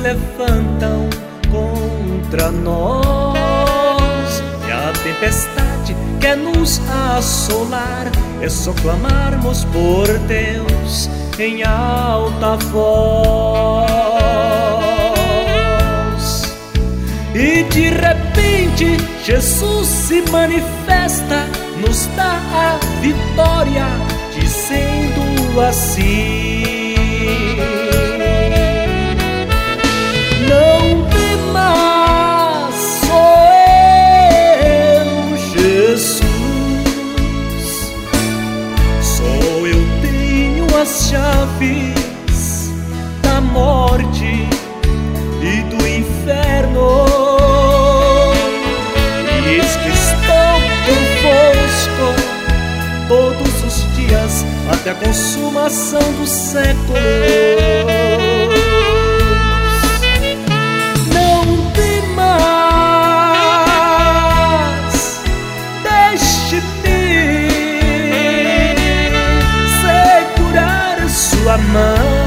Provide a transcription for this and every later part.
levantam contra nós, e a tempestade quer nos assolar, é só clamarmos por Deus em alta voz. E de repente Jesus se manifesta, nos dá a vitória, dizendo assim: não temas, sou eu, Jesus. Só eu tenho as chaves da morte e do inferno. E eis que estou convosco todos os dias, até a consumação do século. Não temas, deixe-me segurar sua mão.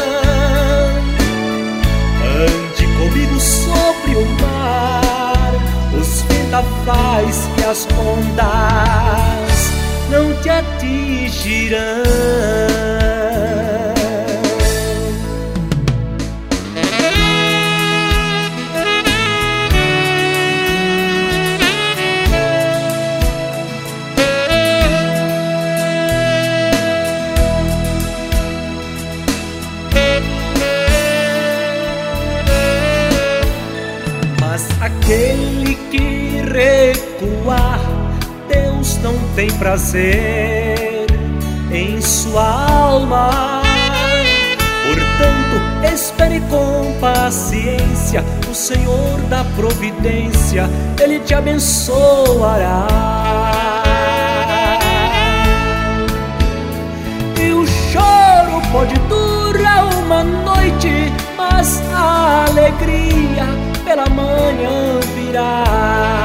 Ande comigo sobre o mar, os vendavais e as ondas não te atingirão. Mas aquele que recuar, Deus não tem prazer em sua alma. Portanto, espere com paciência, o Senhor da providência, Ele te abençoará. E o choro pode durar uma noite, mas a alegria pela manhã virá.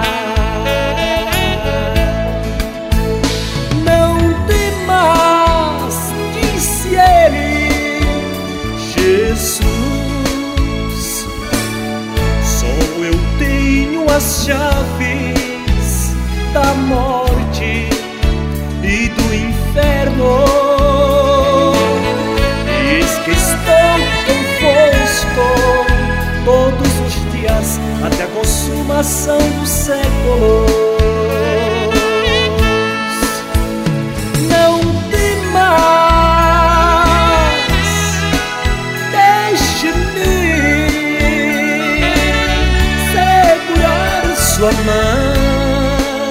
Não temas, disse ele, Jesus. Só eu tenho as chaves da morte e do inferno. Eis que estou convosco todos os dias, até a consumação do século. Não temas, deixe-me segurar sua mão.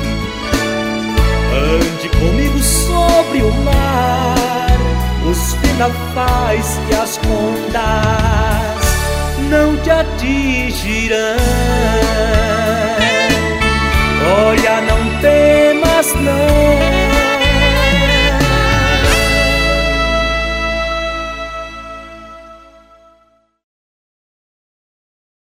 Ande comigo sobre o mar, os vendavais e as ondas não te atingirão. Olha, não temas não,